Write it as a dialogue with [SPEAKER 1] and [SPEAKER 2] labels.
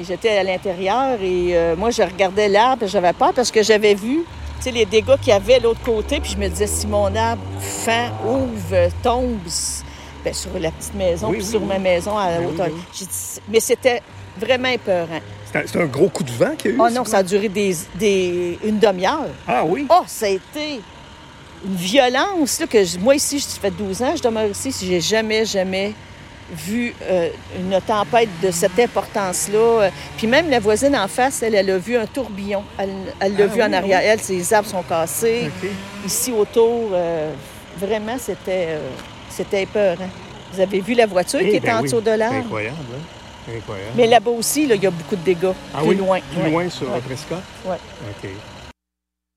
[SPEAKER 1] j'étais à l'intérieur et moi, je regardais l'arbre et j'avais peur parce que j'avais vu, tu sais, les dégâts qu'il y avait de l'autre côté. Puis je me disais, si mon arbre fend, ouvre, tombe, bien, sur la petite maison, puis sur ma maison à la hauteur. J'ai dit, mais c'était vraiment épeurant.
[SPEAKER 2] C'était un gros coup de vent qu'il y a eu?
[SPEAKER 1] Oh non, ça a duré une demi-heure.
[SPEAKER 2] Ah oui?
[SPEAKER 1] Oh, ça a été une violence. Là, moi, ici, je fais 12 ans, je demeure ici, si j'ai jamais vu une tempête de cette importance-là. Puis même la voisine en face, elle a vu un tourbillon. Elle l'a vu en arrière. Elle, ses arbres sont cassés.
[SPEAKER 2] Okay.
[SPEAKER 1] Ici, autour, vraiment, c'était épeurant. Vous avez vu la voiture qui était en dessous de l'arbre?
[SPEAKER 2] C'est incroyable, hein? Incroyable.
[SPEAKER 1] Mais là-bas aussi, il y a beaucoup de dégâts. Plus loin.
[SPEAKER 2] Plus loin sur Prescott?
[SPEAKER 1] Oui.
[SPEAKER 2] OK.